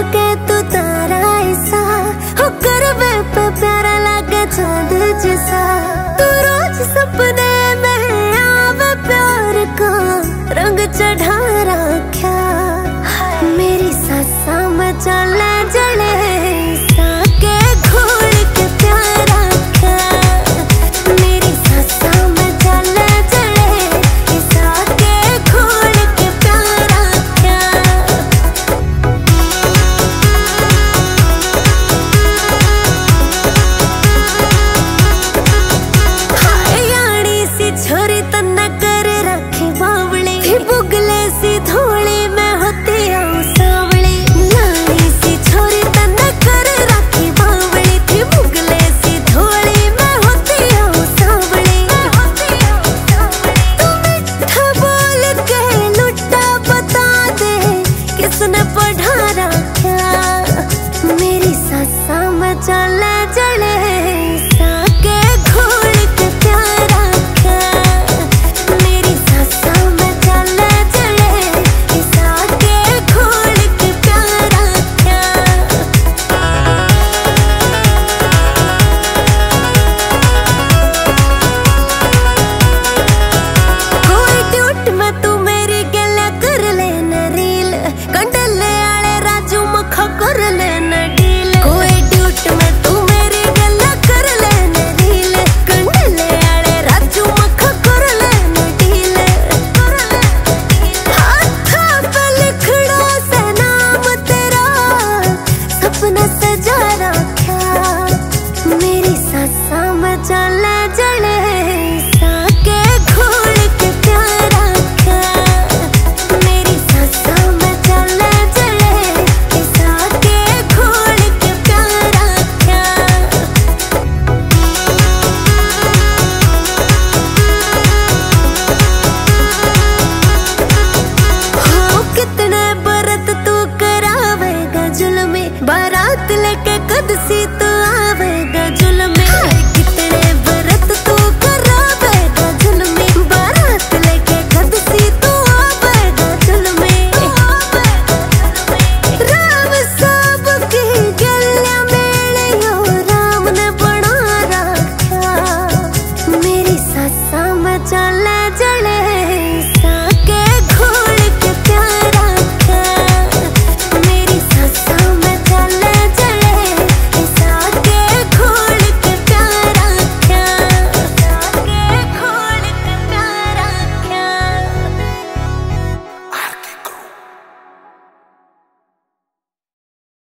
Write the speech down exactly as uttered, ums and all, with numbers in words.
चमके तू तारा ऐसा, हो करवे पे प्यारा लागे चांद जैसा। तू रोज सपने में आवे प्यार का रंग चढ़ा रखा। मेरी सासा में चले जले साके घोड़ के प्यार रखा। मेरी सासा में चले जले साके घोड़ के प्यार रखा। यानी सी छोरी तन्ना कर रखी बावली, बुगले सी धोली में होती आऊं सांवली। यानी सी छोरी तन्ना कर रखी बावली थी, बुगले सी धोली में होती आऊं सांवली। तू मीठा बोल के लुट्टा बता दे किसने पढ़ा रखा। मेरी सासा में चले जले साके घोड़ के प्यार रखा। मेरी सासा में चले जले साके घोड़ के प्यार रखा। कोई ट्यूट में तू मेरी गला कर लेना रील, कंडले आले राजू मखा कर लेना डील। कोई ट्यूट में तू मेरी गला कर लेना रील, कंडले आले राजू मखा कर लेना डील। हाथा पे लिखड़ो से नाम तेरा सपना सजा रखा। मेरी सासा में चले जले साके घोड़ के प्यार रखा। मेरी सासा में चले जले साके घोड़ के प्यार रखा। हो कितने बरत तू करावेगा जुल्मे, बारात लेके कद सी तू आवेगा जुल्मे। कितने बरत तू करावेगा जुल्मे, बारात लेके कद सी तू आवेगा जुल्मे। राम साहब की गलियां मेलियो राम ने बना रखा। मेरी सासा में चल